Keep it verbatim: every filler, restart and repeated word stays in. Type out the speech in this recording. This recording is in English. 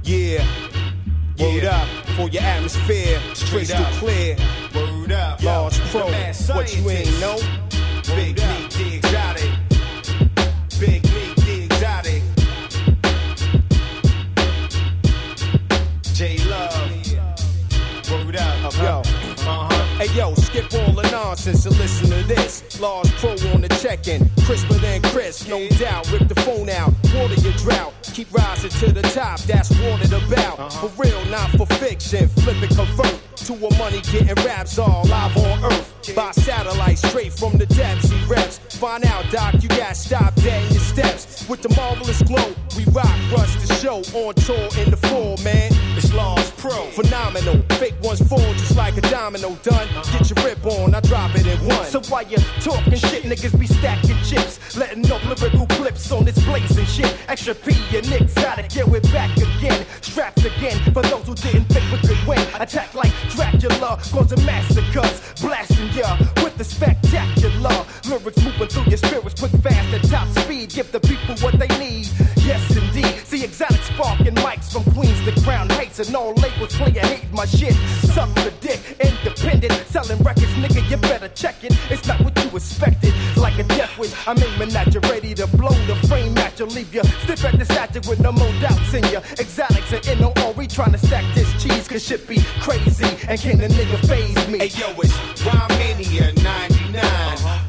Yeah. Word Yeah. up for your atmosphere. Straight Crystal up. clear. Word up. Large Yo, Pro. the mad What you ain't scientist. know? Big Meek, the exotic. Big Meek, the exotic. J Love. Word up. Yo. Uh-huh. Hey yo, skip all the nonsense and listen to this. Large Pro on the check-in, crisper than Chris, no doubt. Rip the phone out, water your drought. Keep rising to the top, that's what it about. Uh-huh. For real, not for fiction. Flip it, convert to a money getting raps all live on Earth. By satellite, straight from the depths, he reps. Find out, Doc, you got stopped dead in your steps. With the marvelous glow, we rock, rush the show. On tour in the fall, man. It's Large Pro. Phenomenal, fake ones fall just like a domino. Done, get your rip on, I drop it in one. So while you talking shit, niggas be stacking chips, letting up lyrical clips on this blazing shit. Extra P and exotic, yeah, we're back again. Strapped again for those who didn't think we could win. Attack like Dracula, causing massacres, blasting ya with the spectacular lyrics moving through your spirits, quick, fast, at top speed. Give the people what they need. Yes, indeed. See exotic sparking mics from Queens to Crown Heights, and all labels playing hate my shit. Suck the dick, independent, selling records, nigga. You better check it. It's not what you expected. Like a death wish, I'm aiming at you, ready to blow the frame at you, leave you stiff at the statue with no more doubts in you. Exotics and N O R, we trying to stack this cheese, cause shit be crazy, and can the nigga phase me? Hey yo, it's Rhymania ninety-nine. Uh-huh.